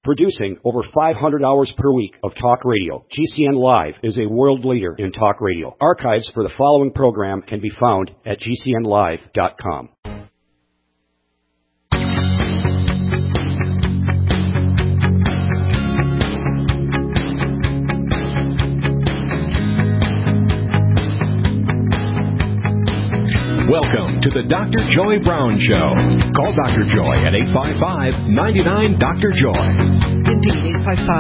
Producing over 500 hours per week of talk radio, GCN Live is a world leader in talk radio. Archives for the following program can be found at GCNlive.com. Welcome to the Dr. Joy Brown Show. Call Dr. Joy at 855-99-DR-JOY. Indeed,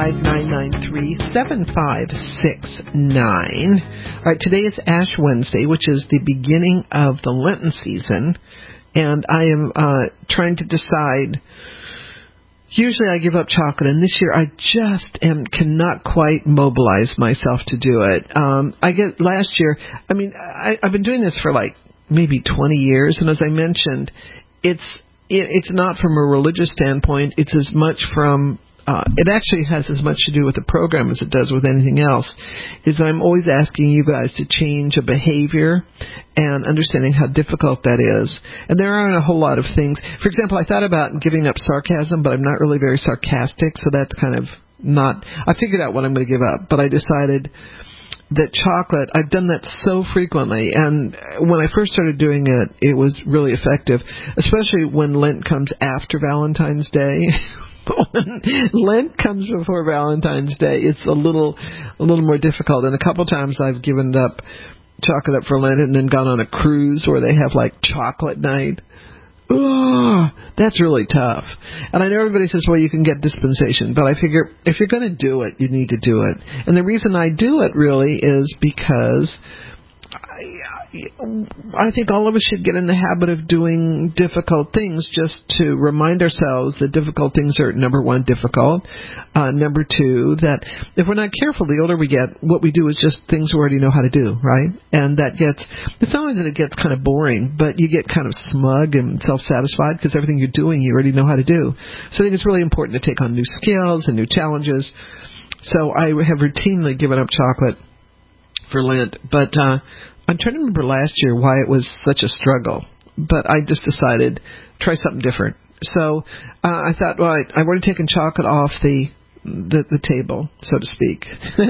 855-993-7569. All right, today is Ash Wednesday, which is the beginning of the Lenten season, and I am trying to decide. Usually I give up chocolate, and this year I just cannot quite mobilize myself to do it. Last year, I've been doing this for maybe 20 years, and as I mentioned, it's not from a religious standpoint. It's as much from it actually has as much to do with the program as it does with anything else. Is I'm always asking you guys to change a behavior and understanding how difficult that is. And there aren't a whole lot of things. For example, I thought about giving up sarcasm, but I'm not really very sarcastic, so that's kind of not. I figured out what I'm going to give up, but I decided that chocolate, I've done that so frequently, and when I first started doing it, it was really effective, especially when Lent comes after Valentine's Day. When Lent comes before Valentine's Day, it's a little more difficult, and a couple times I've given up chocolate for Lent and then gone on a cruise where they have chocolate night. Oh, that's really tough. And I know everybody says, well, you can get dispensation, but I figure if you're going to do it, you need to do it. And the reason I do it really is because I think all of us should get in the habit of doing difficult things just to remind ourselves that difficult things are, number one, difficult. Number two, that if we're not careful, the older we get, what we do is just things we already know how to do, right? And it's not only that it gets kind of boring, but you get kind of smug and self-satisfied because everything you're doing, you already know how to do. So I think it's really important to take on new skills and new challenges. So I have routinely given up chocolate for Lent, but I'm trying to remember last year why it was such a struggle, but I just decided try something different. So I thought, well, I've already taken chocolate off the table, so to speak.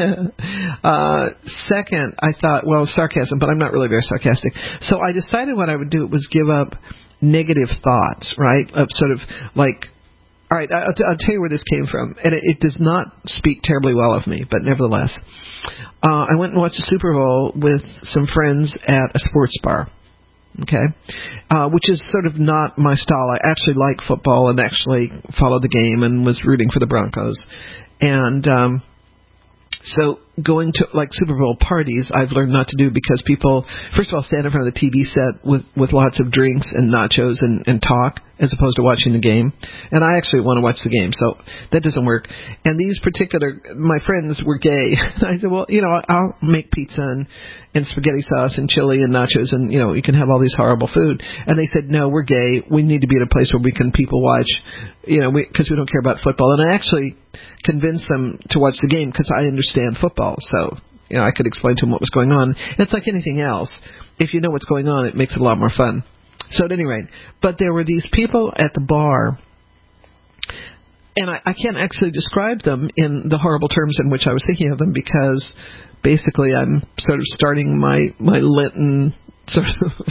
Second, I thought, well, sarcasm, but I'm not really very sarcastic. So I decided what I would do was give up negative thoughts, right? Of sort of all right, I'll tell you where this came from, and it does not speak terribly well of me, but nevertheless. I went and watched the Super Bowl with some friends at a sports bar, okay, which is sort of not my style. I actually like football and actually followed the game and was rooting for the Broncos. And so going to Super Bowl parties, I've learned not to do because people, first of all, stand in front of the TV set with lots of drinks and nachos and talk as opposed to watching the game. And I actually want to watch the game, so that doesn't work. And my friends were gay. I said, well, I'll make pizza and spaghetti sauce and chili and nachos and, you can have all these horrible food. And they said, no, we're gay. We need to be at a place where we can people watch, because we don't care about football. And I actually convinced them to watch the game because I understand football. So, I could explain to them what was going on. It's like anything else. If you know what's going on, it makes it a lot more fun. So at any rate, but there were these people at the bar, and I can't actually describe them in the horrible terms in which I was thinking of them because basically I'm sort of starting my Lenten sort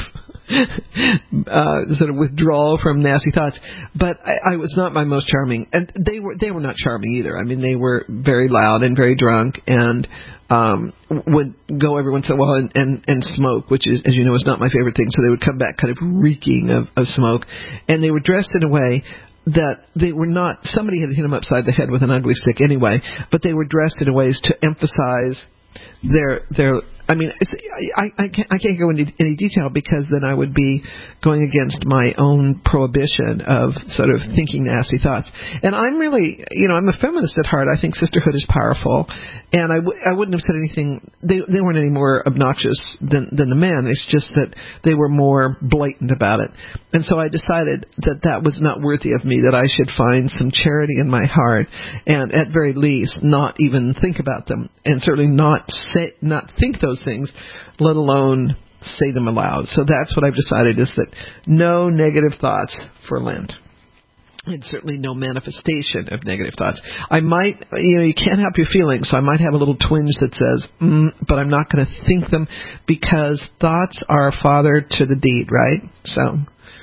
of withdrawal from nasty thoughts. But I was not my most charming, and they were not charming either. I mean, they were very loud and very drunk, and would go every once in a while and smoke, which is, as you know, is not my favorite thing. So they would come back kind of reeking of smoke, and they were dressed in a way that they were not. Somebody had hit them upside the head with an ugly stick anyway, but they were dressed in ways to emphasize their. I mean, I can't go into any detail because then I would be going against my own prohibition of sort of thinking nasty thoughts. And I'm really, I'm a feminist at heart. I think sisterhood is powerful. And I wouldn't have said anything. They weren't any more obnoxious than the men. It's just that they were more blatant about it. And so I decided that was not worthy of me, that I should find some charity in my heart and at very least not even think about them, and certainly not think those things, let alone say them aloud. So that's what I've decided, is that no negative thoughts for Lent. and certainly no manifestation of negative thoughts. I might, you can't help your feelings, so I might have a little twinge that says, but I'm not going to think them, because thoughts are father to the deed, right? So,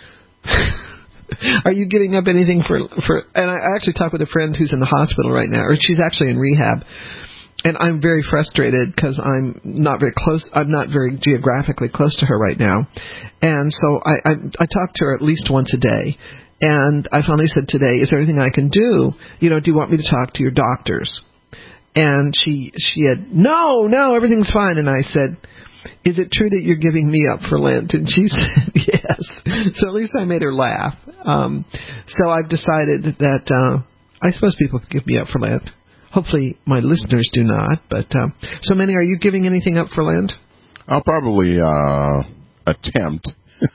are you giving up anything for? And I actually talked with a friend who's in the hospital right now, or she's actually in rehab, and I'm very frustrated because I'm not very close. I'm not very geographically close to her right now, and so I talk to her at least once a day. And I finally said today, is there anything I can do? Do you want me to talk to your doctors? And she had, no, everything's fine. And I said, is it true that you're giving me up for Lent? And she said, yes. So at least I made her laugh. So I've decided that I suppose people can give me up for Lent. Hopefully my listeners do not. But so, Manny, are you giving anything up for Lent? I'll probably attempt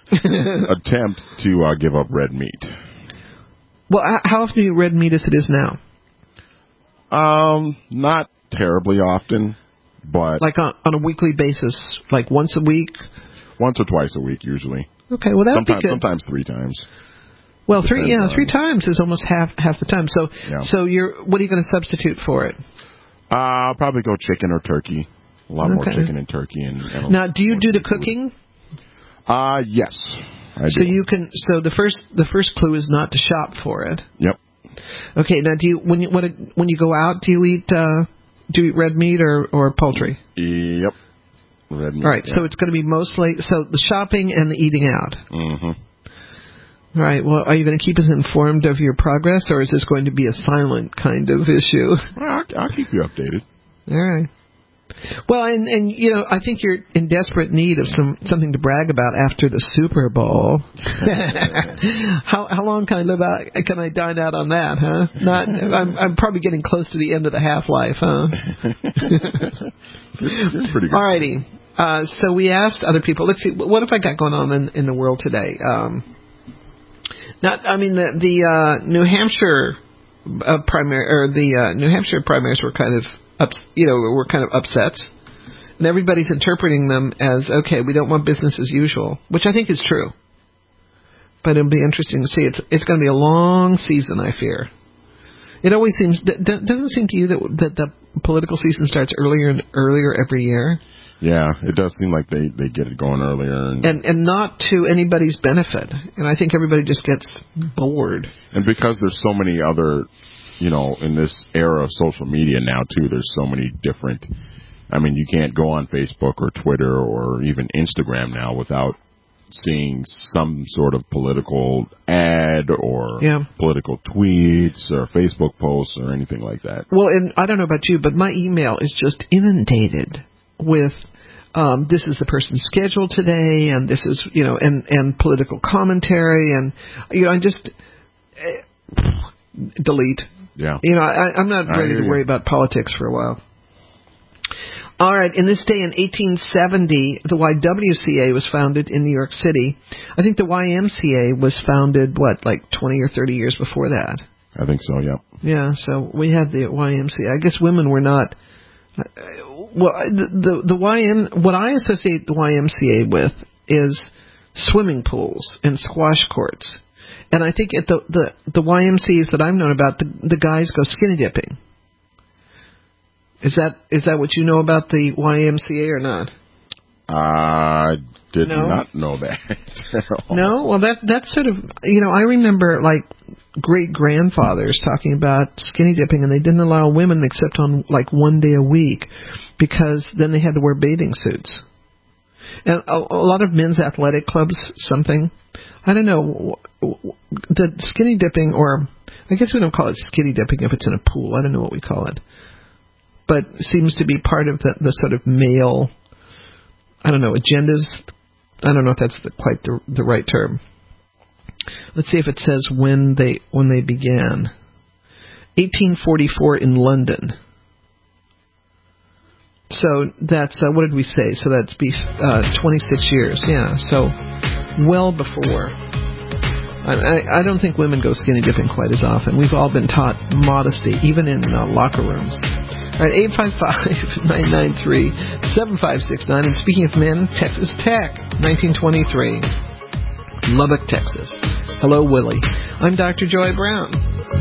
to give up red meat. Well, how often do you red meat as it is now? Not terribly often, but like on a weekly basis, like once a week. Once or twice a week, usually. Okay, well that would be good. Sometimes 3 times. Well, 3 times is almost half the time. So, yeah. So what are you going to substitute for it? I'll probably go chicken or turkey. A lot more chicken and turkey. And now, do you do the cooking? Yes, I do. So you can. So the first clue is not to shop for it. Yep. Okay. Now, when you go out, do you eat red meat or poultry? Yep. Red meat. All right. Yeah. So it's going to be mostly the shopping and the eating out. Mm-hmm. All right. Well, are you going to keep us informed of your progress, or is this going to be a silent kind of issue? Well, I'll keep you updated. All right. Well, and I think you're in desperate need of something to brag about after the Super Bowl. How long can I live out? Can I dine out on that? Huh? I'm probably getting close to the end of the half-life, huh? It's pretty good. All righty. So we asked other people. Let's see. What have I got going on in the world today? The New Hampshire primary, or the New Hampshire primaries were kind of upsets, and everybody's interpreting them as, okay, we don't want business as usual, which I think is true. But it'll be interesting to see. It's going to be a long season, I fear. It always seems, doesn't it seem to you that the political season starts earlier and earlier every year? Yeah, it does seem like they get it going earlier. And not to anybody's benefit. And I think everybody just gets bored. And because there's so many other, in this era of social media now, too, there's so many different... I mean, you can't go on Facebook or Twitter or even Instagram now without seeing some sort of political ad or political tweets or Facebook posts or anything like that. Well, and I don't know about you, but my email is just inundated with this is the person's schedule today, and this is, and political commentary, and, I just delete. Yeah. I'm not ready to worry about politics for a while. All right. In this day, in 1870, the YWCA was founded in New York City. I think the YMCA was founded, 20 or 30 years before that? I think so, yeah. Yeah, so we had the YMCA. I guess women were not... Well, what I associate the YMCA with is swimming pools and squash courts. And I think at the YMCAs that I've known about, the guys go skinny dipping. Is that what you know about the YMCA or not? I did not know that. No? Well, that's sort of, I remember great-grandfathers talking about skinny dipping, and they didn't allow women except on 1 day a week because then they had to wear bathing suits. And a lot of men's athletic clubs, I don't know, the skinny dipping, or I guess we don't call it skinny dipping if it's in a pool. I don't know what we call it. But seems to be part of the sort of male, I don't know, agendas. I don't know if that's quite the right term. Let's see if it says when they began. 1844 in London. So that's, what did we say? So that's 26 years. Yeah, so well before. I don't think women go skinny dipping quite as often. We've all been taught modesty, even in locker rooms. All right, 855-993-7569. And speaking of men, Texas Tech, 1923, Lubbock, Texas. Hello, Willie. I'm Dr. Joy Brown.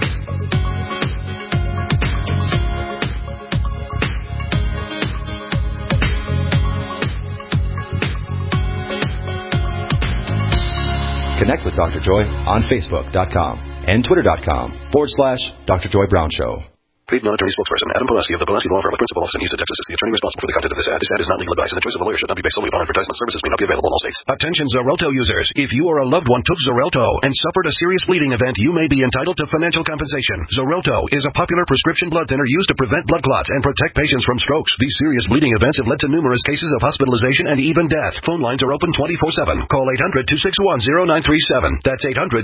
Connect with Dr. Joy on Facebook.com and Twitter.com/Dr. Joy Brown Show. Paid non-attorney spokesperson Adam Pileski of the Pileski Law Firm of Principal Office in Houston, Texas is the attorney responsible for the content of this ad. This ad is not legal advice, and the choice of a lawyer should not be based solely upon advertisement. Services may not be available in all states. Attention Xarelto users. If you or a loved one took Xarelto and suffered a serious bleeding event, you may be entitled to financial compensation. Xarelto is a popular prescription blood thinner used to prevent blood clots and protect patients from strokes. These serious bleeding events have led to numerous cases of hospitalization and even death. Phone lines are open 24/7. Call 800-261-0937. That's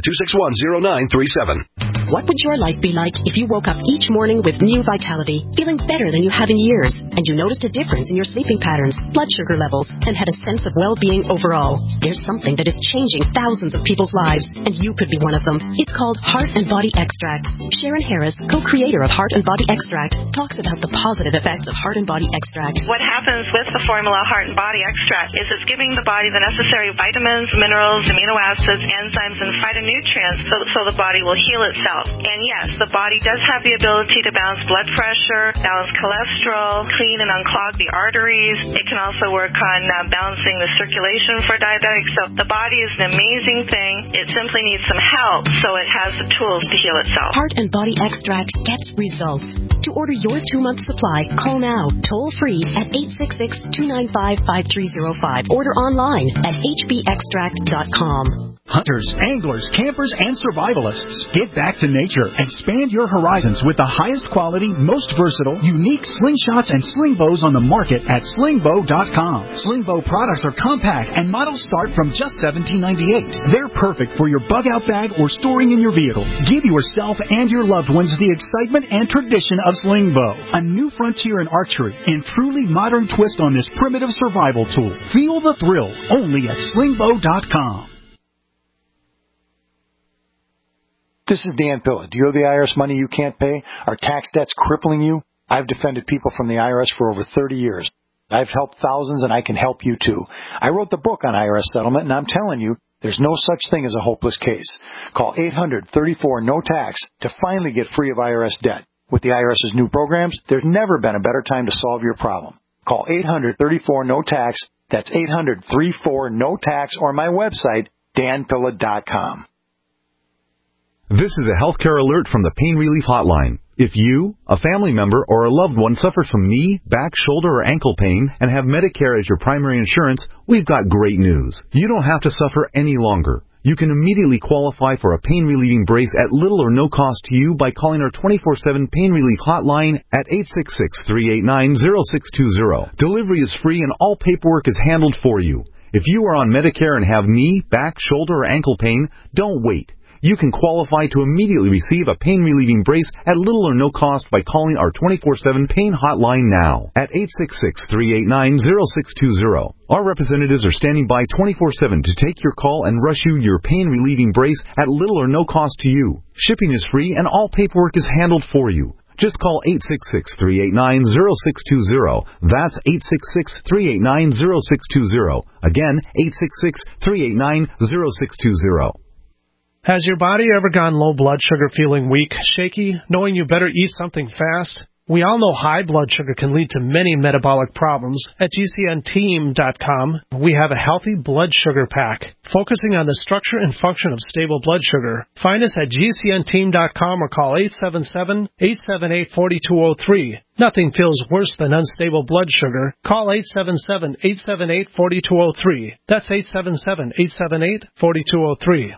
800-261-0937. What would your life be like if you woke up each morning with new vitality, feeling better than you have in years, and you noticed a difference in your sleeping patterns, blood sugar levels, and had a sense of well-being overall? There's something that is changing thousands of people's lives, and you could be one of them. It's called Heart and Body Extract. Sharon Harris, co-creator of Heart and Body Extract, talks about the positive effects of Heart and Body Extract. What happens with the formula Heart and Body Extract is it's giving the body the necessary vitamins, minerals, amino acids, enzymes, and phytonutrients so the body will heal itself. And yes, the body does have the ability to balance blood pressure, balance cholesterol, clean and unclog the arteries. It can also work on balancing the circulation for diabetics. So the body is an amazing thing. It simply needs some help, so it has the tools to heal itself. Heart and Body Extract gets results. To order your 2-month supply, call now, toll-free at 866-295-5305. Order online at hbextract.com. Hunters, anglers, campers, and survivalists, get back to nature. Expand your horizons with the highest quality, most versatile, unique slingshots and sling bows on the market at slingbow.com. Slingbow products are compact and models start from just $17.98. They're perfect for your bug-out bag or storing in your vehicle. Give yourself and your loved ones the excitement and tradition of Slingbow, a new frontier in archery and truly modern twist on this primitive survival tool. Feel the thrill only at slingbow.com. This is Dan Pilla. Do you owe the IRS money you can't pay? Are tax debts crippling you? I've defended people from the IRS for over 30 years. I've helped thousands, and I can help you too. I wrote the book on IRS settlement, and I'm telling you, there's no such thing as a hopeless case. Call 800-34-NO-TAX to finally get free of IRS debt. With the IRS's new programs, there's never been a better time to solve your problem. Call 800-34-NO-TAX. That's 800-34-NO-TAX, or my website, danpilla.com. This is a healthcare alert from the Pain Relief Hotline. If you, a family member, or a loved one suffers from knee, back, shoulder, or ankle pain and have Medicare as your primary insurance, we've got great news. You don't have to suffer any longer. You can immediately qualify for a pain-relieving brace at little or no cost to you by calling our 24/7 Pain Relief Hotline at 866-389-0620. Delivery is free and all paperwork is handled for you. If you are on Medicare and have knee, back, shoulder, or ankle pain, don't wait. You can qualify to immediately receive a pain-relieving brace at little or no cost by calling our 24/7 Pain Hotline now at 866-389-0620. Our representatives are standing by 24/7 to take your call and rush you your pain-relieving brace at little or no cost to you. Shipping is free and all paperwork is handled for you. Just call 866-389-0620. That's 866-389-0620. Again, 866-389-0620. Has your body ever gone low blood sugar, feeling weak, shaky, knowing you better eat something fast? We all know high blood sugar can lead to many metabolic problems. At GCNteam.com, we have a healthy blood sugar pack, focusing on the structure and function of stable blood sugar. Find us at GCNteam.com or call 877-878-4203. Nothing feels worse than unstable blood sugar. Call 877-878-4203. That's 877-878-4203.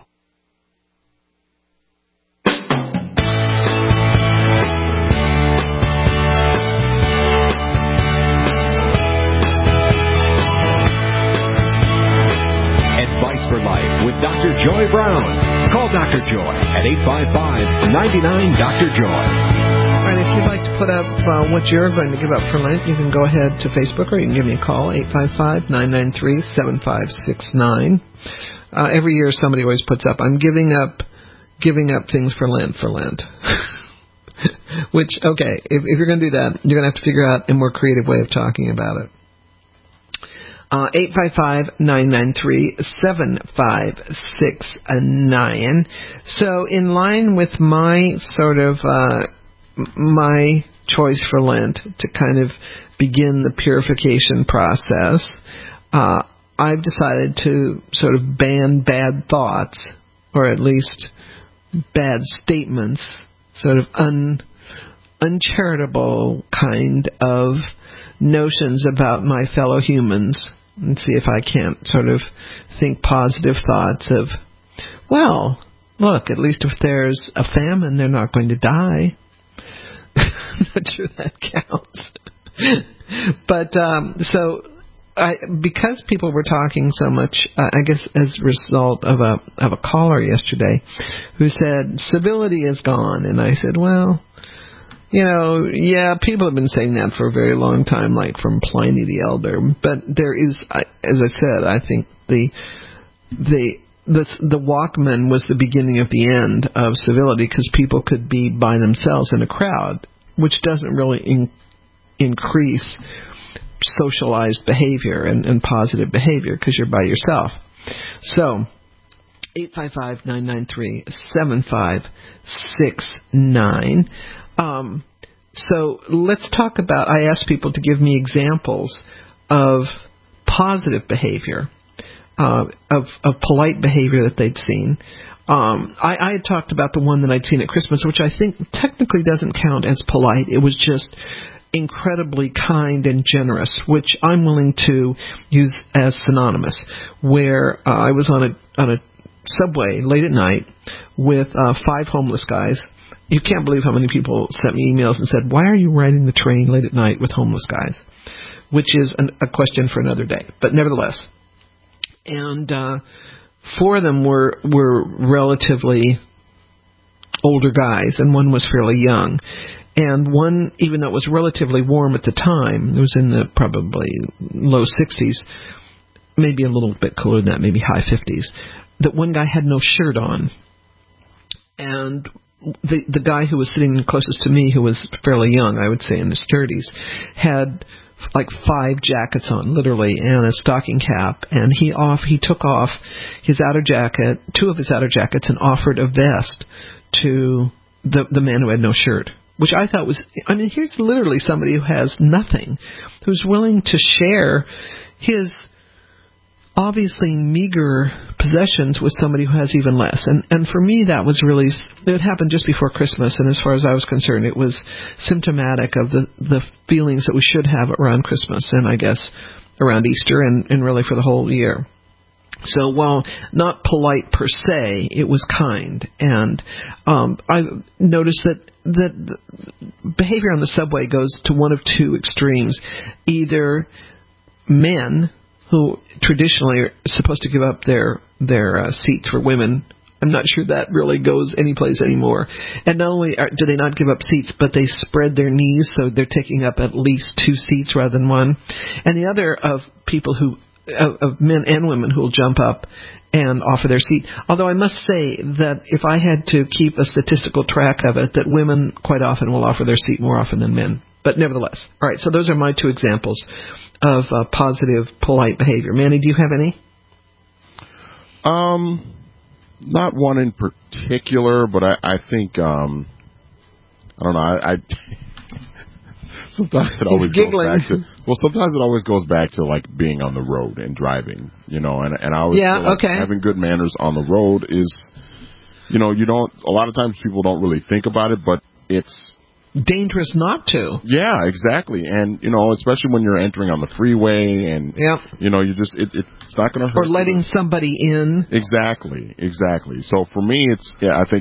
For Life with Dr. Joy Brown. Call Dr. Joy at 855-99-DR-JOY. All right, if you'd like to put up what you're going to give up for Lent, you can go ahead to Facebook or you can give me a call, 855-993-7569. Every year somebody always puts up, I'm giving up things for Lent. Which, okay, if you're going to do that, you're going to have to figure out a more creative way of talking about it. 855-993-7569. So in line with my sort of my choice for Lent to kind of begin the purification process, I've decided to sort of ban bad thoughts, or at least bad statements, sort of uncharitable kind of notions about my fellow humans, and see if I can't sort of think positive thoughts of, well, look, at least if there's a famine, they're not going to die. I'm not sure that counts. But because people were talking so much, I guess as a result of a caller yesterday who said civility is gone, and I said, well, yeah, people have been saying that for a very long time, like from Pliny the Elder. But there is, as I said, I think the Walkman was the beginning of the end of civility, because people could be by themselves in a crowd, which doesn't really increase socialized behavior and positive behavior, because you're by yourself. So 855-993-7569. So let's talk about, I asked people to give me examples of positive behavior, of polite behavior that they'd seen. I had talked about the one that I'd seen at Christmas, which I think technically doesn't count as polite. It was just incredibly kind and generous, which I'm willing to use as synonymous, where I was on a subway late at night with 5 homeless guys. You can't believe how many people sent me emails and said, why are you riding the train late at night with homeless guys? Which is a question for another day, but nevertheless. And 4 of them were relatively older guys, and one was fairly young. And one, even though it was relatively warm at the time, it was in the probably low 60s, maybe a little bit cooler than that, maybe high 50s, that one guy had no shirt on. And the guy who was sitting closest to me, who was fairly young, I would say in his 30s, had like 5 jackets on, literally, and a stocking cap. And he took off his outer jacket, 2 of his outer jackets, and offered a vest to the man who had no shirt. Which I thought was, here's literally somebody who has nothing, who's willing to share his obviously meager possessions with somebody who has even less. And for me, that was really, it happened just before Christmas, and as far as I was concerned, it was symptomatic of the feelings that we should have around Christmas, and I guess around Easter, and really for the whole year. So while not polite per se, it was kind. And I noticed that behavior on the subway goes to one of 2 extremes. Either men who traditionally are supposed to give up their seats for women. I'm not sure that really goes anyplace anymore. And not only do they not give up seats, but they spread their knees so they're taking up at least 2 seats rather than 1. And the other of people of men and women who will jump up and offer their seat. Although I must say that if I had to keep a statistical track of it, that women quite often will offer their seat more often than men. But nevertheless. All right, so those are my 2 examples of positive, polite behavior. Manny, do you have any? Not one in particular, but I think, I don't know, sometimes it always goes back to, sometimes it always goes back to like being on the road and driving, and I always feel like having good manners on the road is, a lot of times people don't really think about it, but it's dangerous not to. Yeah, exactly. And, especially when you're entering on the freeway and, you just, it's not going to hurt. Or letting somebody in. Exactly. So for me, I think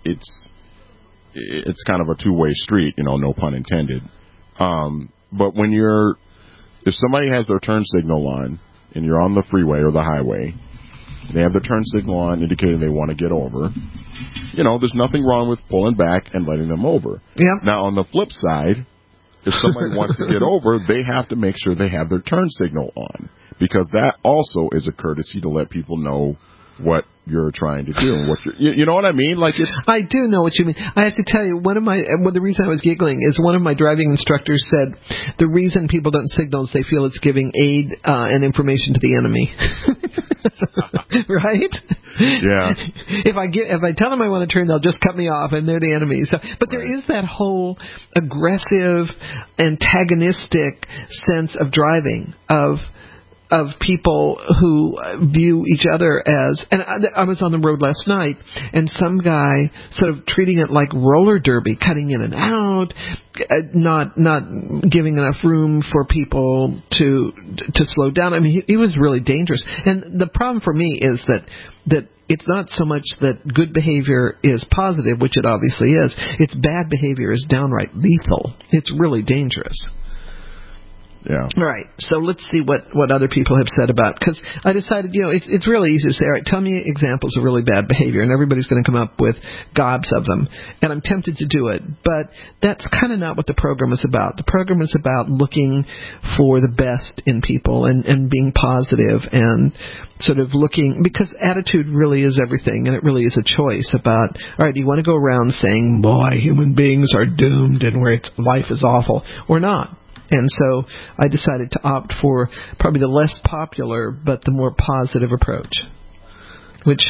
it's kind of a 2-way street, no pun intended. But if somebody has their turn signal on and you're on the freeway or the highway, they have their turn signal on indicating they want to get over, there's nothing wrong with pulling back and letting them over. Yep. Now, on the flip side, if somebody wants to get over, they have to make sure they have their turn signal on, because that also is a courtesy to let people know what you're trying to do and what you know what I mean? Like it's. I do know what you mean. I have to tell you, the reason I was giggling is one of my driving instructors said the reason people don't signal is they feel it's giving aid and information to the enemy. Right? Yeah. If I tell them I want to turn, they'll just cut me off, and they're the enemy. So, but there is that whole aggressive, antagonistic sense of driving of people who view each other as, and I was on the road last night, and some guy sort of treating it like roller derby, cutting in and out, not giving enough room for people to slow down. I mean, he was really dangerous. And the problem for me is that it's not so much that good behavior is positive, which it obviously is. It's bad behavior is downright lethal. It's really dangerous. Yeah. Right. So let's see what other people have said about, because I decided, it's really easy to say, all right, tell me examples of really bad behavior, and everybody's going to come up with gobs of them. And I'm tempted to do it, but that's kind of not what the program is about. The program is about looking for the best in people and being positive and sort of looking, because attitude really is everything, and it really is a choice about, all right, do you want to go around saying, boy, human beings are doomed and life is awful, or not? And so I decided to opt for probably the less popular but the more positive approach, which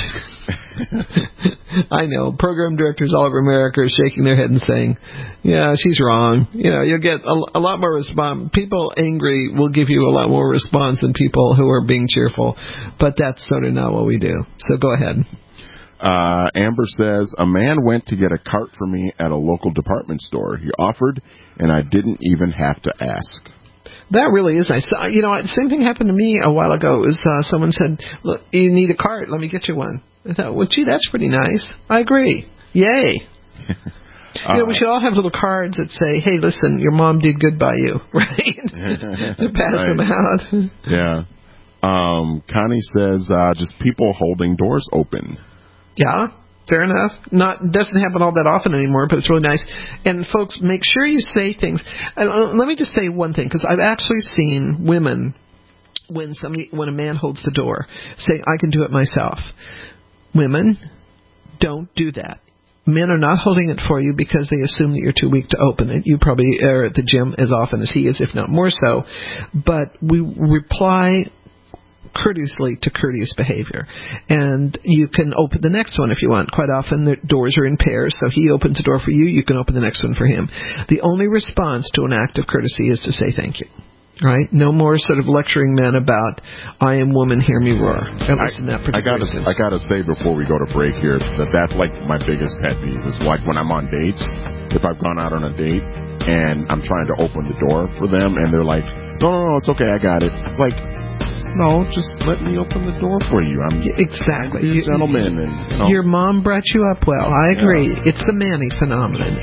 I know program directors all over America are shaking their head and saying, yeah, she's wrong. You'll get a lot more response. People angry will give you a lot more response than people who are being cheerful, but that's sort of not what we do. So go ahead. Amber says, a man went to get a cart for me at a local department store. He offered, and I didn't even have to ask. That really is nice. Same thing happened to me a while ago. It was someone said, look, you need a cart. Let me get you one. I thought, well, gee, that's pretty nice. I agree. Yay. We should all have little cards that say, hey, listen, your mom did good by you, right? To pass them out. Yeah. Connie says, just people holding doors open. Yeah, fair enough. Doesn't happen all that often anymore, but it's really nice. And folks, make sure you say things. Let me just say one thing, because I've actually seen women, when a man holds the door, say, I can do it myself. Women, don't do that. Men are not holding it for you because they assume that you're too weak to open it. You probably are at the gym as often as he is, if not more so. But we reply courteously to courteous behavior, and you can open the next one if you want. Quite often the doors are in pairs, so he opens the door for you, you can open the next one for him. The only response to an act of courtesy is to say thank you. Right? No more sort of lecturing men about I am woman, hear me roar. I gotta say before we go to break here that's like my biggest pet peeve is like when I'm on dates. If I've gone out on a date and I'm trying to open the door for them and they're like, no, it's okay, I got it. It's like, no, just let me open the door for you. Exactly. I'm a gentleman. And, Your mom brought you up well. I agree. Yeah. It's the Manny phenomenon.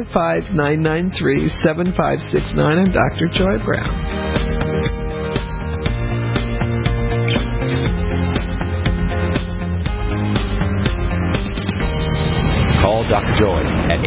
855-993-7569. I'm Dr. Joy Brown. Call Dr. Joy at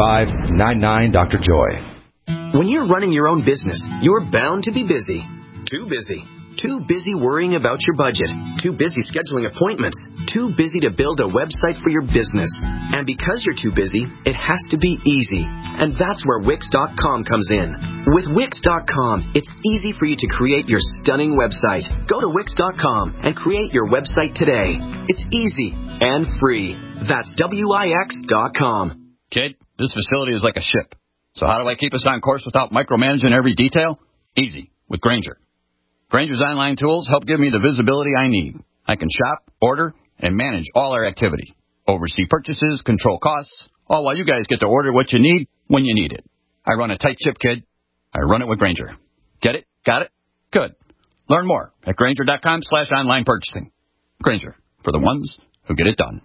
855-99-DR-JOY. When you're running your own business, you're bound to be busy. Too busy. Too busy worrying about your budget. Too busy scheduling appointments. Too busy to build a website for your business. And because you're too busy, it has to be easy. And that's where Wix.com comes in. With Wix.com, it's easy for you to create your stunning website. Go to Wix.com and create your website today. It's easy and free. That's Wix.com. Kid, this facility is like a ship. So how do I keep us on course without micromanaging every detail? Easy, with Grainger. Grainger's online tools help give me the visibility I need. I can shop, order, and manage all our activity. Oversee purchases, control costs, all while you guys get to order what you need when you need it. I run a tight ship, kid. I run it with Grainger. Get it? Got it? Good. Learn more at Grainger.com/online purchasing. Grainger, for the ones who get it done.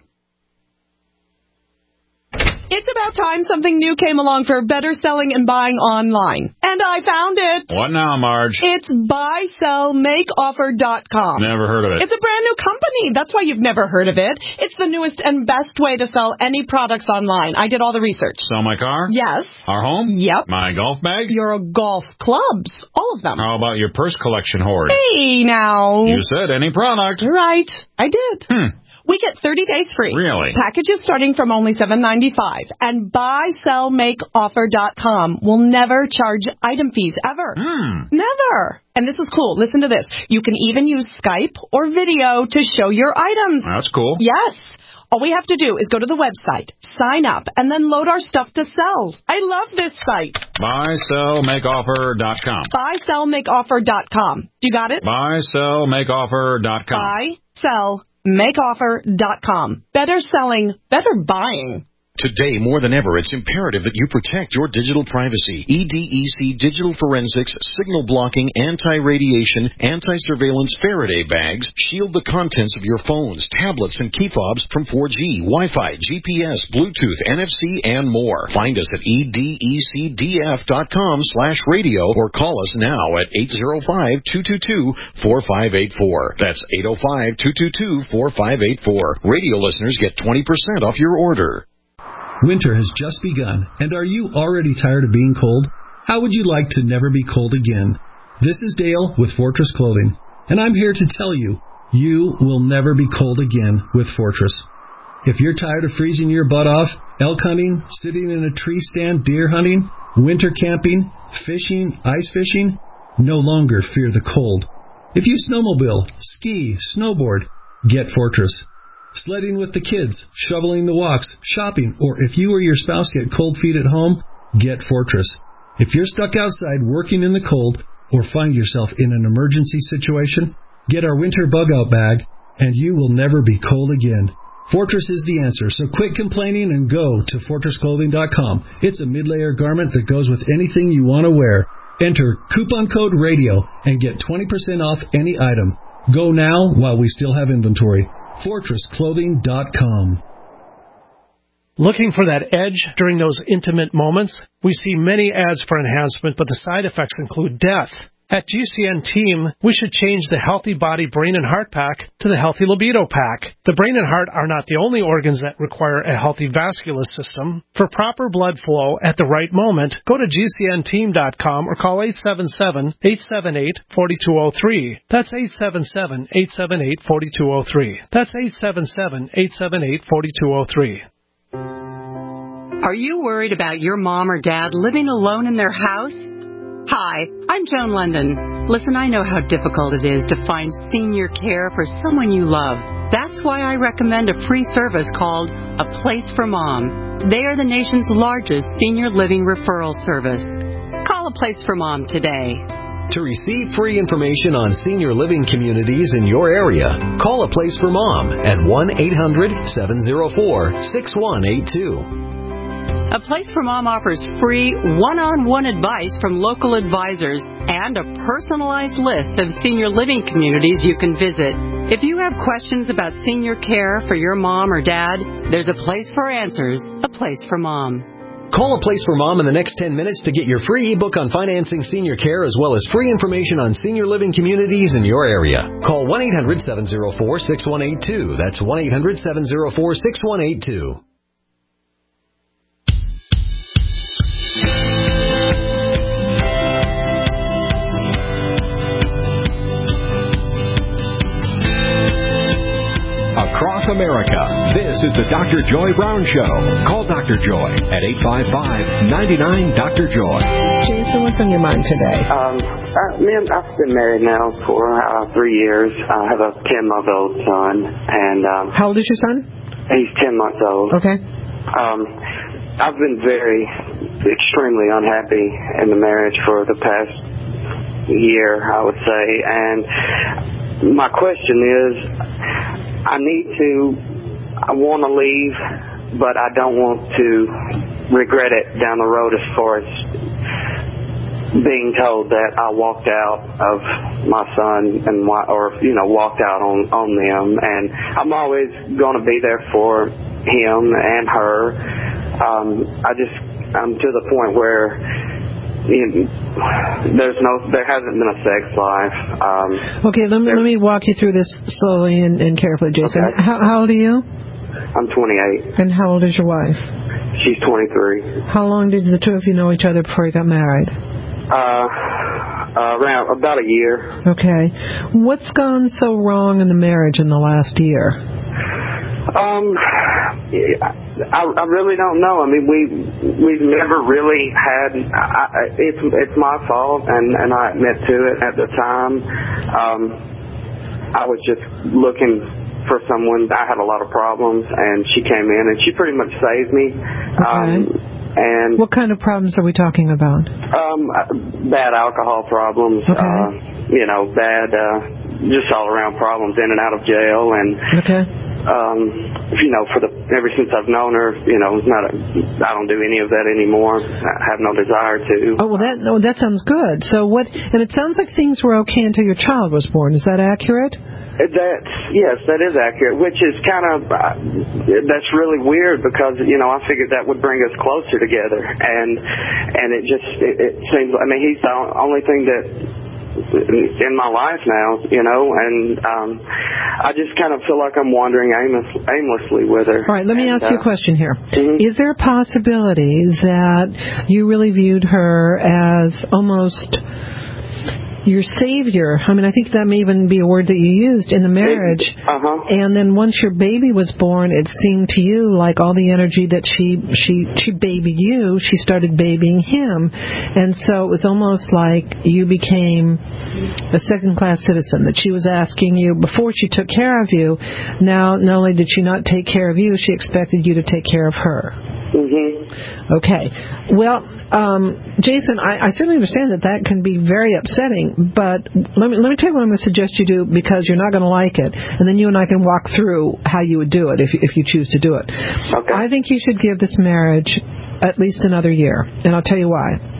It's about time something new came along for better selling and buying online. And I found it. What now, Marge? It's buysellmakeoffer.com. Never heard of it. It's a brand new company. That's why you've never heard of it. It's the newest and best way to sell any products online. I did all the research. Sell my car? Yes. Our home? Yep. My golf bag? Your golf clubs. All of them. How about your purse collection hoard? Hey, now. You said any product. Right. I did. We get 30 days free. Really? Packages starting from only $7.95. And buysellmakeoffer.com will never charge item fees ever. Never. And this is cool. Listen to this. You can even use Skype or video to show your items. That's cool. Yes. All we have to do is go to the website, sign up, and then load our stuff to sell. I love this site. BuySellMakeOffer.com. BuySellMakeOffer.com. You got it? BuySellMakeOffer.com. BuySellMakeOffer.com. Better selling, better buying. Today, more than ever, it's imperative that you protect your digital privacy. EDEC Digital Forensics, signal blocking, anti-radiation, anti-surveillance Faraday bags shield the contents of your phones, tablets, and key fobs from 4G, Wi-Fi, GPS, Bluetooth, NFC, and more. Find us at edecdf.com/radio or call us now at 805-222-4584. That's 805-222-4584. Radio listeners get 20% off your order. Winter has just begun, and are you already tired of being cold? How would you like to never be cold again? This is Dale with Fortress Clothing, and I'm here to tell you, you will never be cold again with Fortress. If you're tired of freezing your butt off, elk hunting, sitting in a tree stand, deer hunting, winter camping, fishing, ice fishing, no longer fear the cold. If you snowmobile, ski, snowboard, get Fortress. Sledding with the kids, shoveling the walks, shopping, or if you or your spouse get cold feet at home, get Fortress. If you're stuck outside working in the cold or find yourself in an emergency situation, get our winter bug-out bag, and you will never be cold again. Fortress is the answer, so quit complaining and go to FortressClothing.com. It's a mid-layer garment that goes with anything you want to wear. Enter coupon code RADIO and get 20% off any item. Go now while we still have inventory. FortressClothing.com. Looking for that edge during those intimate moments? We see many ads for enhancement, but the side effects include death. At GCN Team, we should change the Healthy Body Brain and Heart Pack to the Healthy Libido Pack. The brain and heart are not the only organs that require a healthy vascular system. For proper blood flow at the right moment, go to GCNteam.com or call 877-878-4203. That's 877-878-4203. That's 877-878-4203. Are you worried about your mom or dad living alone in their house? Hi, I'm Joan London. Listen, I know how difficult it is to find senior care for someone you love. That's why I recommend a free service called A Place for Mom. They are the nation's largest senior living referral service. Call A Place for Mom today. To receive free information on senior living communities in your area, call A Place for Mom at 1-800-704-6182. A Place for Mom offers free one-on-one advice from local advisors and a personalized list of senior living communities you can visit. If you have questions about senior care for your mom or dad, there's a place for answers, A Place for Mom. Call A Place for Mom in the next 10 minutes to get your free ebook on financing senior care as well as free information on senior living communities in your area. Call 1-800-704-6182. That's 1-800-704-6182. Across America, this is the Dr. Joy Brown Show. Call Dr. Joy at 855-99-DR-JOY. Jason, what's on your mind today? Ma'am, I've been married now for 3 years. I have a 10-month-old son. And how old is your son? He's 10 months old. Okay. I've been extremely unhappy in the marriage for the past year, I would say. And my question is, I want to leave, but I don't want to regret it down the road as far as being told that I walked out of my son and walked out on them. And I'm always going to be there for him and her. I'm to the point where there hasn't been a sex life. Okay, let me walk you through this slowly and carefully, Jason. Okay. How old are you? I'm 28. And how old is your wife? She's 23. How long did the two of you know each other before you got married? Around about a year. Okay. What's gone so wrong in the marriage in the last year? I really don't know. I mean, we've never really had. It's my fault, and I admit to it. At the time, I was just looking for someone. I had a lot of problems, and she came in, and she pretty much saved me. Okay. And what kind of problems are we talking about? Bad alcohol problems. Okay. Bad, just all around problems in and out of jail, and okay. Ever since I've known her, I don't do any of that anymore. I have no desire to. Oh, well, that sounds good. So and it sounds like things were okay until your child was born. Is that accurate? Yes, that is accurate, which is kind of, that's really weird because, I figured that would bring us closer together. And it seems, he's the only thing that in my life now, and I just kind of feel like I'm wandering aimlessly with her. All right, let me ask you a question here. Mm-hmm. Is there a possibility that you really viewed her as almost your savior? I think that may even be a word that you used in the marriage. Uh-huh. And then once your baby was born, it seemed to you like all the energy that she babied you, she started babying him. And so it was almost like you became a second-class citizen, that she was asking you, before she took care of you, now not only did she not take care of you, she expected you to take care of her. Mm-hmm. Okay. Well, Jason, I certainly understand that can be very upsetting, but let me tell you what I'm going to suggest you do, because you're not going to like it, and then you and I can walk through how you would do it if you choose to do it. Okay. I think you should give this marriage at least another year, and I'll tell you why.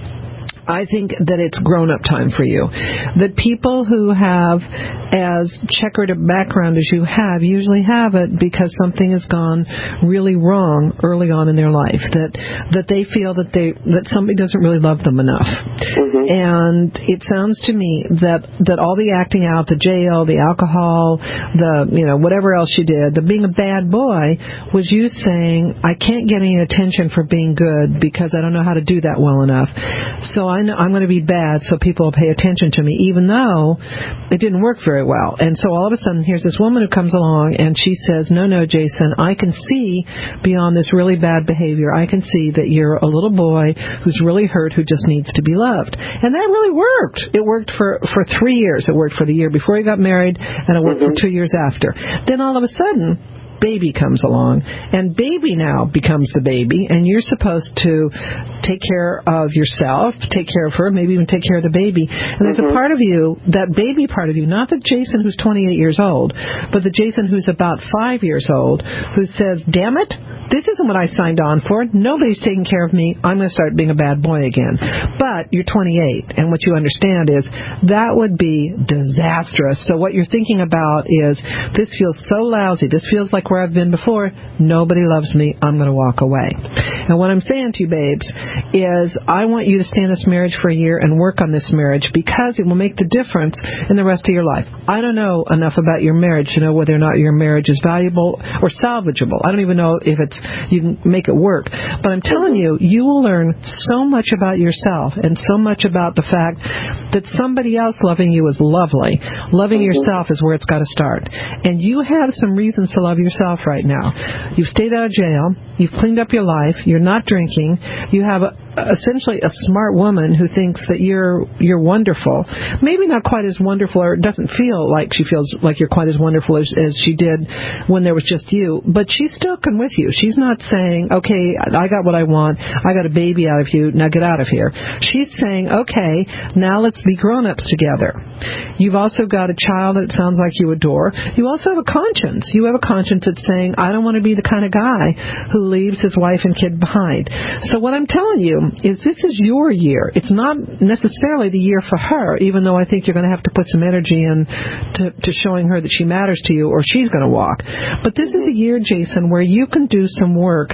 I think that it's grown-up time for you. That people who have as checkered a background as you have usually have it because something has gone really wrong early on in their life. That they feel that somebody doesn't really love them enough. Mm-hmm. And it sounds to me that all the acting out, the jail, the alcohol, whatever else you did, the being a bad boy, was you saying, I can't get any attention for being good because I don't know how to do that well enough. So I'm going to be bad so people will pay attention to me, even though it didn't work very well. And so all of a sudden, here's this woman who comes along and she says, no, Jason, I can see beyond this really bad behavior. I can see that you're a little boy who's really hurt, who just needs to be loved. And that really worked. It worked for 3 years. It worked for the year before he got married, and it worked for 2 years after. Then all of a sudden, baby comes along, and baby now becomes the baby, and you're supposed to take care of yourself, take care of her, maybe even take care of the baby. And there's a part of you, that baby part of you, not the Jason who's 28 years old, but the Jason who's about 5 years old, who says, damn it, this isn't what I signed on for. Nobody's taking care of me. I'm going to start being a bad boy again. But you're 28, and what you understand is that would be disastrous. So what you're thinking about is, this feels so lousy. This feels like where I've been before. Nobody loves me. I'm going to walk away. And what I'm saying to you, babes, is I want you to stay in this marriage for a year and work on this marriage, because it will make the difference in the rest of your life. I don't know enough about your marriage to know whether or not your marriage is valuable or salvageable. I don't even know if you can make it work. But I'm telling you, you will learn so much about yourself and so much about the fact that somebody else loving you is lovely. Loving yourself is where it's got to start. And you have some reasons to love yourself right now. You've stayed out of jail. You've cleaned up your life. You're not drinking. You have essentially a smart woman who thinks that you're wonderful. Maybe not quite as wonderful, or doesn't feel like she feels like you're quite as wonderful as she did when there was just you. But she still can with you. She's not saying, okay, I got what I want. I got a baby out of you. Now get out of here. She's saying, okay, now let's be grown-ups together. You've also got a child that it sounds like you adore. You also have a conscience. You have a conscience that's saying, I don't want to be the kind of guy who leaves his wife and kid behind. So what I'm telling you is this is your year. It's not necessarily the year for her, even though I think you're going to have to put some energy in to showing her that she matters to you, or she's going to walk. But this is a year, Jason, where you can do some work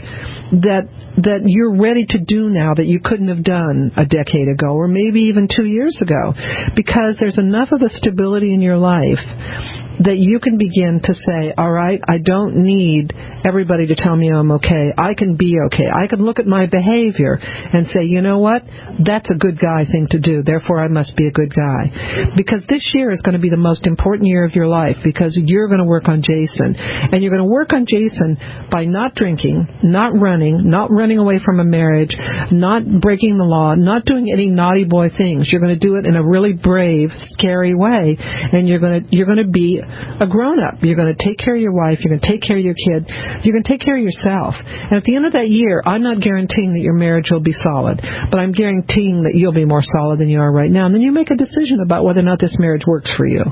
that you're ready to do now that you couldn't have done a decade ago, or maybe even 2 years ago, because there's enough of a stability in your life that you can begin to say, all right, I don't need everybody to tell me I'm okay. I can be okay. I can look at my behavior and say, you know what? That's a good guy thing to do. Therefore, I must be a good guy. Because this year is going to be the most important year of your life, because you're going to work on Jason. And you're going to work on Jason by not drinking, not running away from a marriage, not breaking the law, not doing any naughty boy things. You're going to do it in a really brave, scary way. And you're going to be a grown-up. You're going to take care of your wife. You're going to take care of your kid. You're going to take care of yourself. And at the end of that year, I'm not guaranteeing that your marriage will be solid, but I'm guaranteeing that you'll be more solid than you are right now. And then you make a decision about whether or not this marriage works for you.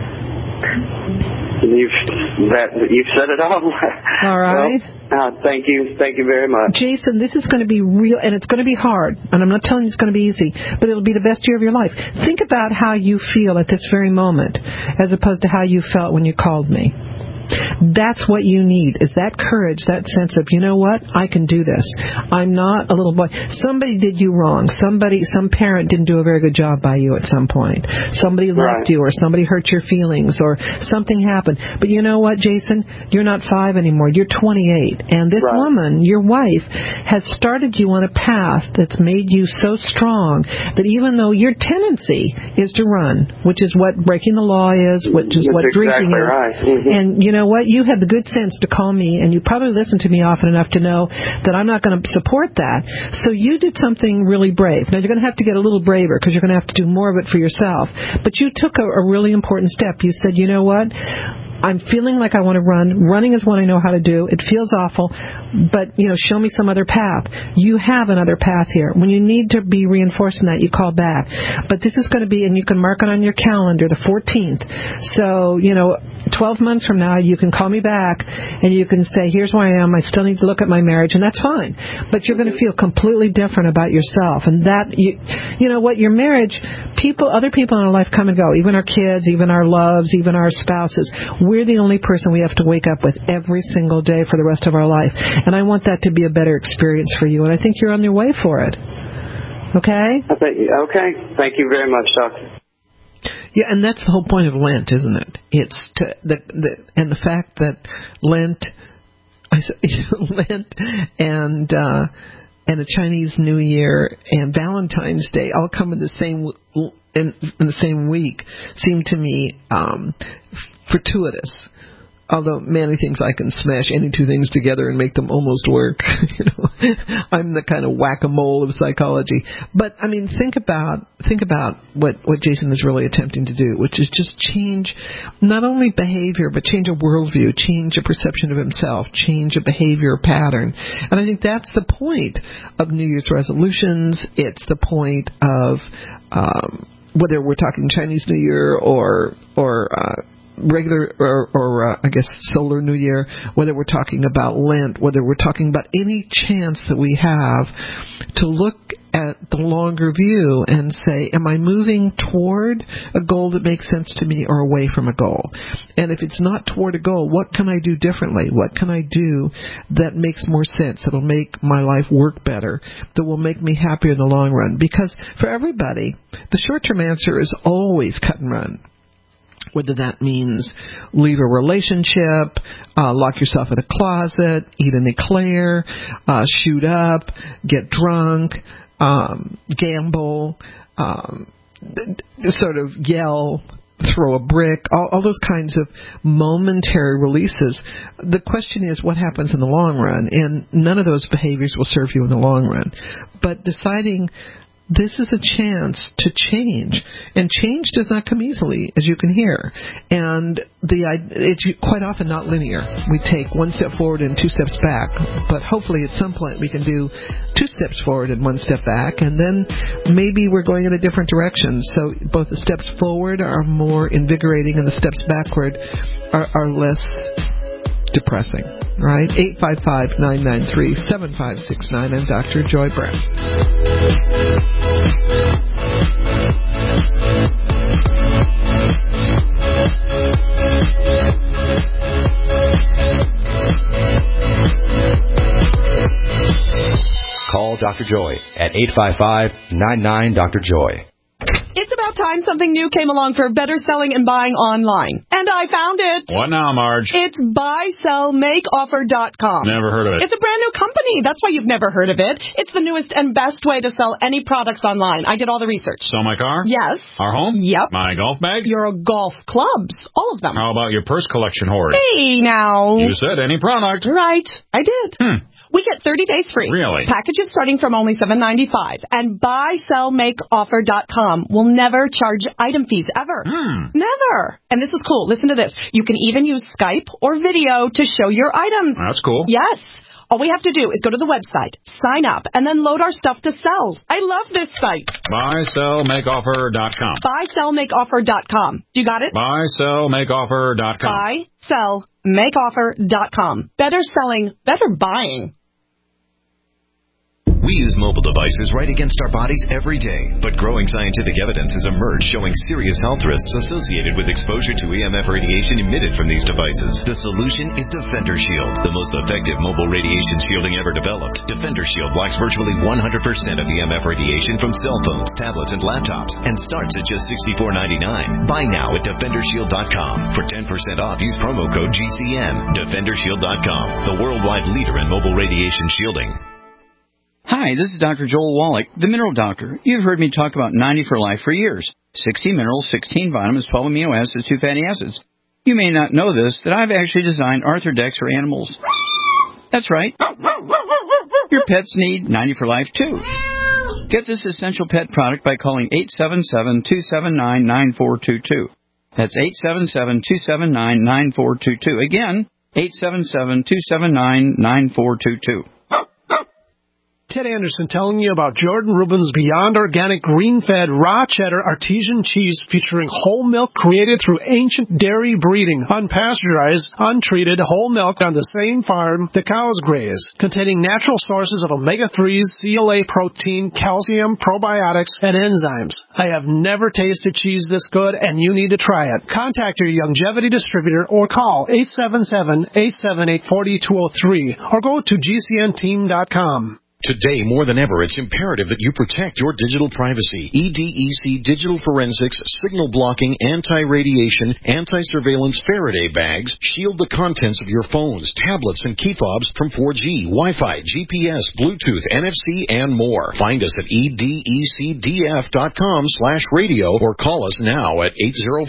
You've said it all. All right. Well, thank you very much. Jason, this is going to be real, and it's going to be hard, and I'm not telling you it's going to be easy, but it'll be the best year of your life. Think about how you feel at this very moment, as opposed to how you felt when you called me. That's what you need, is that courage, that sense of, you know what, I can do this. I'm not a little boy. Somebody did you wrong. Some parent didn't do a very good job by you at some point. Somebody left you, or somebody hurt your feelings, or something happened. But you know what, Jason? You're not 5 anymore. You're 28. And this woman, your wife, has started you on a path that's made you so strong that even though your tendency is to run, which is what breaking the law is, which is what drinking is. Right. Mm-hmm. And you know what? You had the good sense to call me, and you probably listened to me often enough to know that I'm not going to support that. So you did something really brave. Now, you're going to have to get a little braver, because you're going to have to do more of it for yourself. But you took a really important step. You said, you know what? I'm feeling like I want to run. Running is what I know how to do. It feels awful, but, show me some other path. You have another path here. When you need to be reinforcing that, you call back. But this is going to be, and you can mark it on your calendar, the 14th. So, 12 months from now, you can call me back, and you can say, here's where I am. I still need to look at my marriage, and that's fine. But you're going to feel completely different about yourself. And that, you know what, your marriage, other people in our life come and go, even our kids, even our loves, even our spouses. We're the only person we have to wake up with every single day for the rest of our life. And I want that to be a better experience for you, and I think you're on your way for it. Okay? Okay. Thank you very much, Doctor. Yeah, and that's the whole point of Lent, isn't it? It's and the fact that Lent and the Chinese New Year and Valentine's Day all come in the same week seem to me fortuitous. Although many things I can smash any two things together and make them almost work. I'm the kind of whack-a-mole of psychology. But I mean, think about what Jason is really attempting to do, which is just change not only behavior, but change a worldview, change a perception of himself, change a behavior pattern. And I think that's the point of New Year's resolutions. It's the point of whether we're talking Chinese New Year or regular or I guess solar New Year, whether we're talking about Lent, whether we're talking about any chance that we have to look at the longer view and say, am I moving toward a goal that makes sense to me or away from a goal? And if it's not toward a goal, what can I do differently? What can I do that makes more sense, that will make my life work better, that will make me happier in the long run? Because for everybody, the short-term answer is always cut and run. Whether that means leave a relationship, lock yourself in a closet, eat an eclair, shoot up, get drunk, gamble, sort of yell, throw a brick, all those kinds of momentary releases. The question is, what happens in the long run? And none of those behaviors will serve you in the long run. But deciding this is a chance to change, and change does not come easily, as you can hear. And it's quite often not linear. We take one step forward and 2 steps back, but hopefully at some point we can do 2 steps forward and 1 step back, and then maybe we're going in a different direction. So both the steps forward are more invigorating, and the steps backward are less depressing, right? 855-993-7569. I'm Dr. Joy Brown. Call Dr. Joy at 855-99-Dr. Joy. It's about time something new came along for better selling and buying online. And I found it. What now, Marge? It's buysellmakeoffer.com. Never heard of it. It's a brand new company. That's why you've never heard of it. It's the newest and best way to sell any products online. I did all the research. Sell my car? Yes. Our home? Yep. My golf bag? Your golf clubs. All of them. How about your purse collection hoard? Hey, now. You said any product. Right. I did. We get 30 days free. Really? Packages starting from only $7.95. And buysellmakeoffer.com will never charge item fees ever. Never. And this is cool. Listen to this. You can even use Skype or video to show your items. That's cool. Yes. All we have to do is go to the website, sign up, and then load our stuff to sell. I love this site. Buysellmakeoffer.com. Buysellmakeoffer.com. You got it? Buysellmakeoffer.com. Buysellmakeoffer.com. Better selling, better buying. We use mobile devices right against our bodies every day, but growing scientific evidence has emerged showing serious health risks associated with exposure to EMF radiation emitted from these devices. The solution is Defender Shield, the most effective mobile radiation shielding ever developed. Defender Shield blocks virtually 100% of EMF radiation from cell phones, tablets, and laptops, and starts at just $64.99. Buy now at DefenderShield.com. For 10% off, use promo code GCN. DefenderShield.com, the worldwide leader in mobile radiation shielding. Hi, this is Dr. Joel Wallach, the Mineral Doctor. You've heard me talk about 90 for Life for years. 60 minerals, 16 vitamins, 12 amino acids, 2 fatty acids. You may not know this, that I've actually designed Arthrodex for animals. That's right. Your pets need 90 for Life, too. Get this essential pet product by calling 877-279-9422. That's 877-279-9422. Again, 877-279-9422. Ted Anderson telling you about Jordan Rubin's Beyond Organic Green-Fed Raw Cheddar Artesian Cheese featuring whole milk created through ancient dairy breeding, unpasteurized, untreated whole milk on the same farm the cows graze, containing natural sources of omega-3s, CLA protein, calcium, probiotics, and enzymes. I have never tasted cheese this good, and you need to try it. Contact your Longevity distributor or call 877-878-4203 or go to GCNteam.com. Today, more than ever, it's imperative that you protect your digital privacy. EDEC Digital Forensics, Signal Blocking, Anti-Radiation, Anti-Surveillance Faraday Bags shield the contents of your phones, tablets, and key fobs from 4G, Wi-Fi, GPS, Bluetooth, NFC, and more. Find us at edecdf.com/radio or call us now at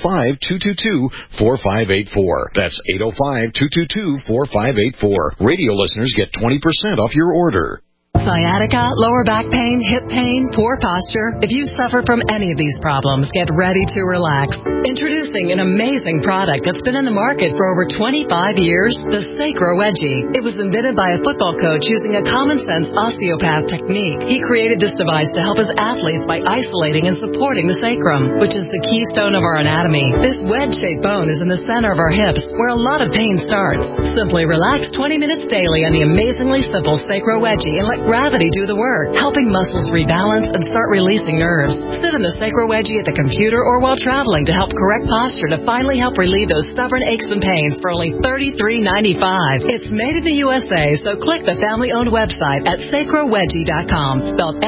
805-222-4584. That's 805-222-4584. Radio listeners get 20% off your order. Sciatica, lower back pain, hip pain, poor posture. If you suffer from any of these problems, get ready to relax. Introducing an amazing product that's been in the market for over 25 years, the Sacro Wedgie. It was invented by a football coach using a common-sense osteopath technique. He created this device to help his athletes by isolating and supporting the sacrum, which is the keystone of our anatomy. This wedge-shaped bone is in the center of our hips, where a lot of pain starts. Simply relax 20 minutes daily on the amazingly simple Sacro Wedgie and let gravity do the work, helping muscles rebalance and start releasing nerves. Sit in the Sacro Wedgie at the computer or while traveling to help correct posture to finally help relieve those stubborn aches and pains for only $33.95. It's made in the USA, so click the family-owned website at sacrowedgie.com, spelled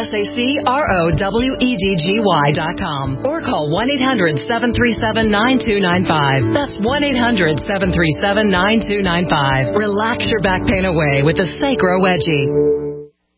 SACROWEDGY.com, or call 1-800-737-9295. That's 1-800-737-9295. Relax your back pain away with the Sacro Wedgie.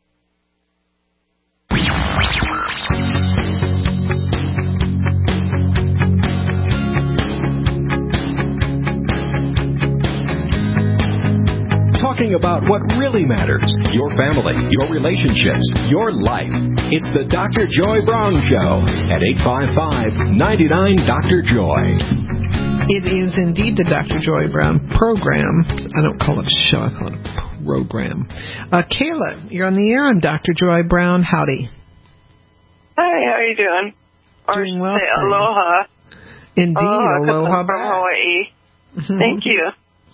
Talking about what really matters, your family, your relationships, your life. It's the Dr. Joy Brown Show at 855-99-DR-JOY. It is indeed the Dr. Joy Brown program. I don't call it a show, I call it a program. Kayla, you're on the air. I'm Dr. Joy Brown. Howdy. Hi, how are you doing? Doing well. Say aloha. Indeed, aloha from Hawaii. Thank you.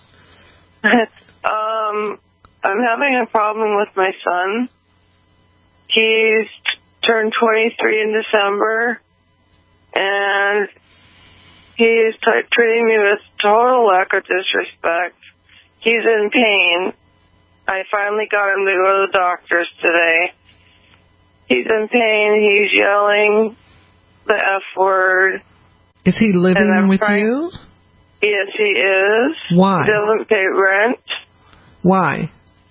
I'm having a problem with my son. He's turned 23 in December, and he's treating me with total lack of disrespect. He's in pain. I finally got him to go to the doctors today. He's in pain. He's yelling. the F word. Is he living with you? Yes, he is. Why? He doesn't pay rent. Why?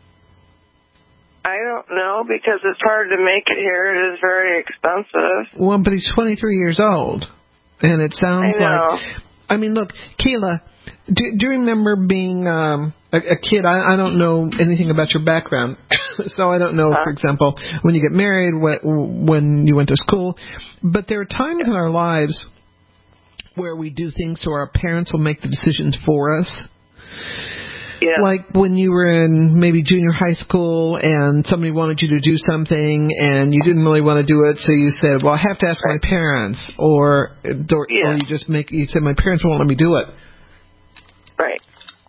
I don't know, because it's hard to make it here. It is very expensive. Well, but he's 23 years old, and it sounds like... I mean, look, Kayla, do you remember being a kid? I don't know anything about your background, so I don't know, for example, when you get married, when you went to school. But there are times in our lives where we do things so our parents will make the decisions for us. Yeah. Like when you were in maybe junior high school and somebody wanted you to do something and you didn't really want to do it, so you said, well, I have to ask my parents, or you said, my parents won't let me do it. Right.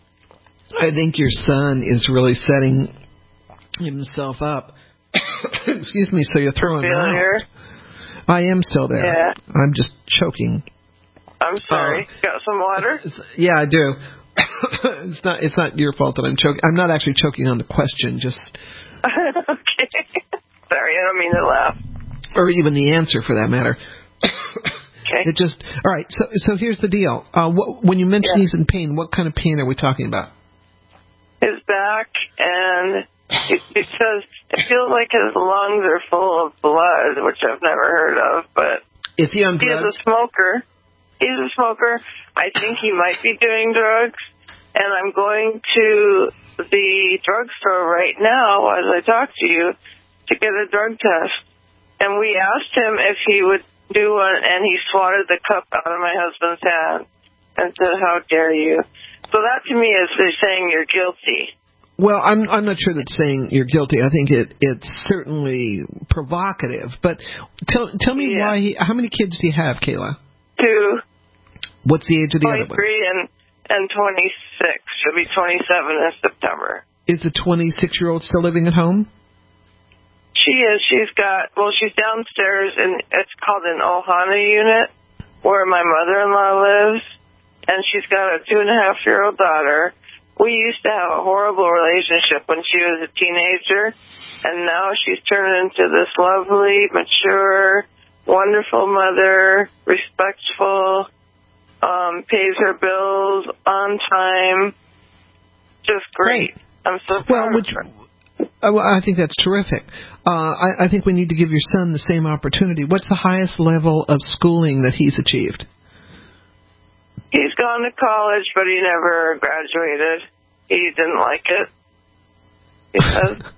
I think your son is really setting himself up. Excuse me, so you're throwing him out. Here? I am still there. Yeah. I'm just choking. I'm sorry. Got some water? Yeah, I do. It's not your fault that I'm choking. I'm not actually choking on the question, just... Okay. Sorry, I don't mean to laugh. Or even the answer, for that matter. Okay. It just... All right, so here's the deal. When you mention he's in pain, what kind of pain are we talking about? His back, and it says it feels like his lungs are full of blood, which I've never heard of, but... Is he on drugs? He's a smoker. He's a smoker. I think he might be doing drugs, and I'm going to the drugstore right now as I talk to you to get a drug test. And we asked him if he would do one, and he swatted the cup out of my husband's hand and said, "How dare you?" So that to me is saying you're guilty. Well, I'm not sure that saying you're guilty. I think it's certainly provocative. But tell me why how many kids do you have, Kayla? 2. What's the age of the other one? 23 and 26. She'll be 27 in September. Is the 26-year-old still living at home? She is. She's downstairs, and it's called an Ohana unit, where my mother-in-law lives, and she's got a 2.5-year-old daughter. We used to have a horrible relationship when she was a teenager, and now she's turned into this lovely, mature, wonderful mother, respectful, pays her bills on time, just great. I'm so proud of her. I think that's terrific. I think we need to give your son the same opportunity. What's the highest level of schooling that he's achieved? He's gone to college, but he never graduated. He didn't like it. He says.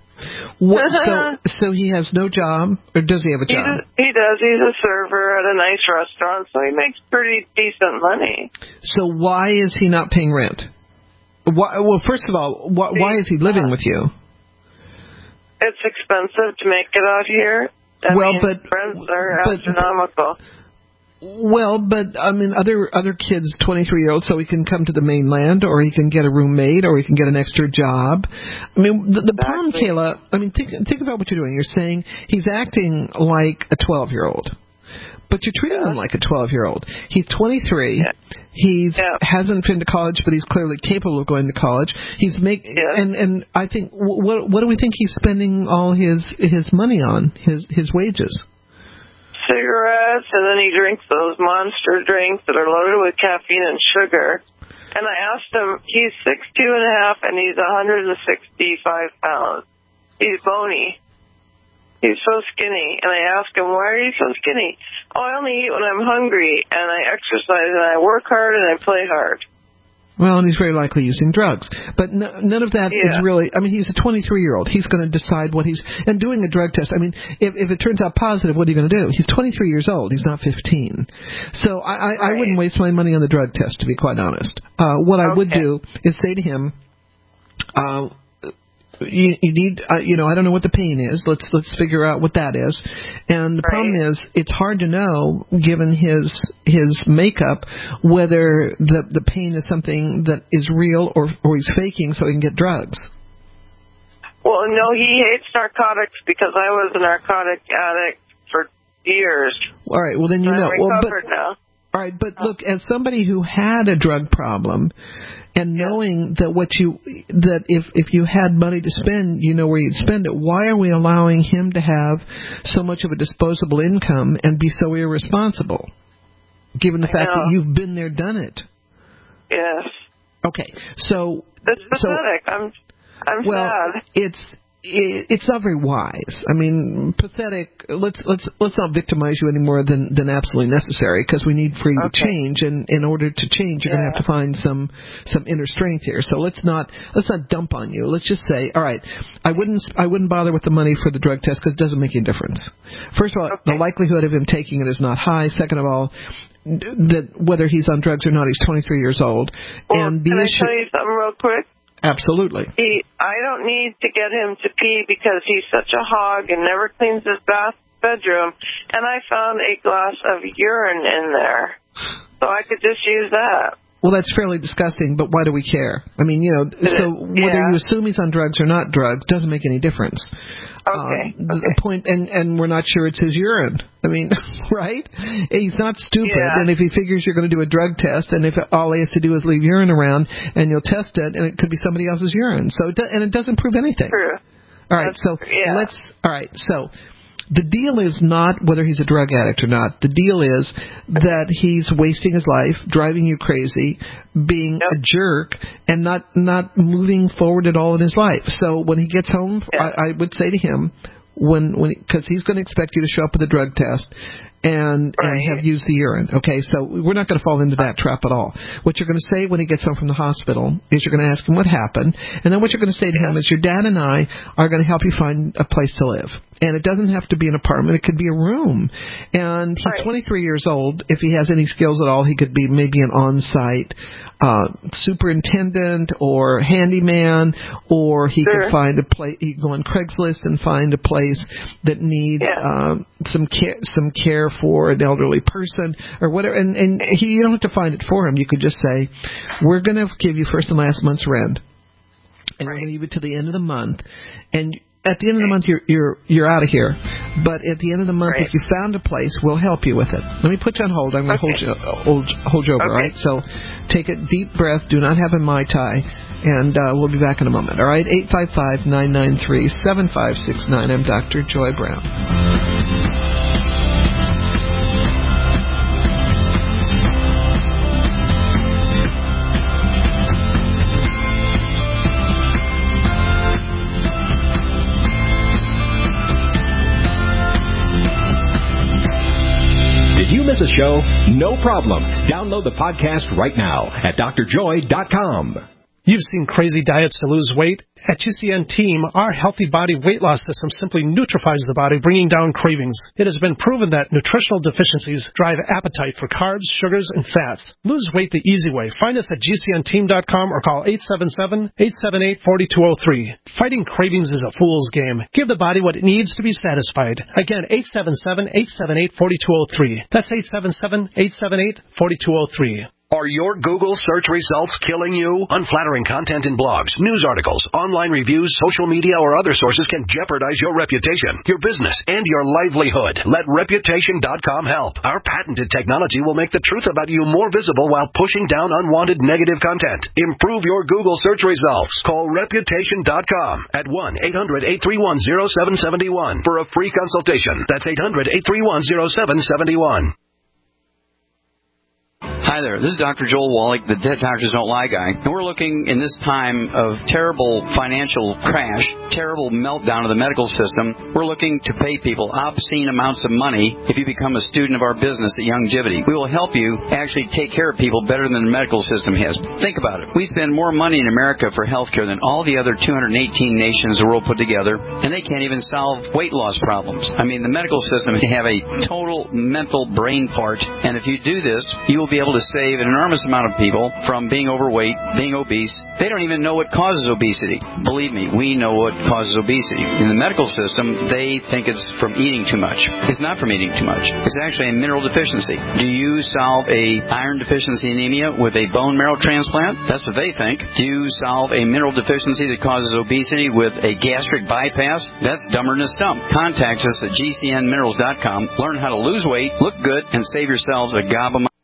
So he has no job, or does he have a job? He does. He's a server at a nice restaurant, so he makes pretty decent money. So why is he not paying rent? Well, first of all, why is he living with you? It's expensive to make it out here. Rents are astronomical. Well, but I mean, other kids, 23-year-olds, so he can come to the mainland, or he can get a roommate, or he can get an extra job. I mean, the problem, Kayla. I mean, think about what you're doing. You're saying he's acting like a 12-year-old, but you're treating him like a 12-year-old. He's 23. Yeah. He hasn't been to college, but he's clearly capable of going to college. He's and I think what do we think he's spending all his money on? His wages. Cigarettes, and then he drinks those monster drinks that are loaded with caffeine and sugar. And I asked him, he's 6'2.5", and he's 165 pounds. He's bony. He's so skinny. And I asked him, why are you so skinny? Oh, I only eat when I'm hungry, and I exercise, and I work hard, and I play hard. Well, and he's very likely using drugs. But none of that is really... I mean, he's a 23-year-old. He's going to decide what he's... And doing a drug test, I mean, if it turns out positive, what are you going to do? He's 23 years old. He's not 15. So I wouldn't waste my money on the drug test, to be quite honest. What I would do is say to him... You need, I don't know what the pain is. Let's figure out what that is. And the problem is, it's hard to know, given his makeup, whether the pain is something that is real or he's faking so he can get drugs. Well, no, he hates narcotics because I was a narcotic addict for years. All right. Well, then you know. I'm recovered now. All All right, but look, as somebody who had a drug problem, and knowing that if you had money to spend, you know where you'd spend it, why are we allowing him to have so much of a disposable income and be so irresponsible, given the fact that you've been there, done it? Yes. Okay, so it's pathetic. I'm sad. It's not very wise. I mean, pathetic. Let's not victimize you any more than absolutely necessary, because we need for you to change, and in order to change, you're going to have to find some inner strength here. So let's not dump on you. Let's just say, all right, I wouldn't bother with the money for the drug test because it doesn't make any difference. First of all, the likelihood of him taking it is not high. Second of all, that whether he's on drugs or not, he's 23 years old. Well, and the can issue, I tell you something real quick? Absolutely. I don't need to get him to pee because he's such a hog and never cleans his bedroom. And I found a glass of urine in there, so I could just use that. Well, that's fairly disgusting, but why do we care? I mean, so whether you assume he's on drugs or not drugs doesn't make any difference. The point, and we're not sure it's his urine. I mean, right? He's not stupid, and if he figures you're going to do a drug test, and if all he has to do is leave urine around, and you'll test it, and it could be somebody else's urine. So, it doesn't prove anything. True. All right, so the deal is not whether he's a drug addict or not. The deal is that he's wasting his life, driving you crazy, being a jerk, and not moving forward at all in his life. So when he gets home, I would say to him, because he's going to expect you to show up with a drug test and have used the urine. Okay, so we're not going to fall into that trap at all. What you're going to say when he gets home from the hospital is you're going to ask him what happened, and then what you're going to say to him is your dad and I are going to help you find a place to live. And it doesn't have to be an apartment. It could be a room. And he's 23 years old. If he has any skills at all, he could be maybe an on-site superintendent or handyman, or he could find a place. He can go on Craigslist and find a place that needs some care for an elderly person or whatever. And you don't have to find it for him. You could just say, we're going to give you first and last month's rent, and we're going to give it to the end of the month. And at the end of the month, you're out of here. But at the end of the month, if you found a place, we'll help you with it. Let me put you on hold. I'm going to hold you over, all right? So take a deep breath. Do not have a Mai Tai. And we'll be back in a moment. All right? 855-993-7569. I'm Dr. Joy Brown. Miss a show? No problem. Download the podcast right now at drjoy.com. You've seen crazy diets to lose weight. At GCN Team, our Healthy Body Weight Loss System simply neutralizes the body, bringing down cravings. It has been proven that nutritional deficiencies drive appetite for carbs, sugars, and fats. Lose weight the easy way. Find us at GCNteam.com or call 877-878-4203. Fighting cravings is a fool's game. Give the body what it needs to be satisfied. Again, 877-878-4203. That's 877-878-4203. Are your Google search results killing you? Unflattering content in blogs, news articles, online reviews, social media, or other sources can jeopardize your reputation, your business, and your livelihood. Let Reputation.com help. Our patented technology will make the truth about you more visible while pushing down unwanted negative content. Improve your Google search results. Call Reputation.com at 1-800-831-0771 for a free consultation. That's 800-831-0771. Hi there, this is Dr. Joel Wallach, the Dead Doctors Don't Lie guy, and we're looking in this time of terrible financial crash, terrible meltdown of the medical system, we're looking to pay people obscene amounts of money if you become a student of our business at Youngevity. We will help you actually take care of people better than the medical system has. Think about it. We spend more money in America for health care than all the other 218 nations the world put together, and they can't even solve weight loss problems. I mean, the medical system can have a total mental brain part, and if you do this, you will be able to save an enormous amount of people from being overweight, being obese. They don't even know what causes obesity. Believe me, we know what causes obesity. In the medical system, they think it's from eating too much. It's not from eating too much. It's actually a mineral deficiency. Do you solve a iron deficiency anemia with a bone marrow transplant? That's what they think. Do you solve a mineral deficiency that causes obesity with a gastric bypass? That's dumber than a stump. Contact us at gcnminerals.com. Learn how to lose weight, look good, and save yourselves a gob of money.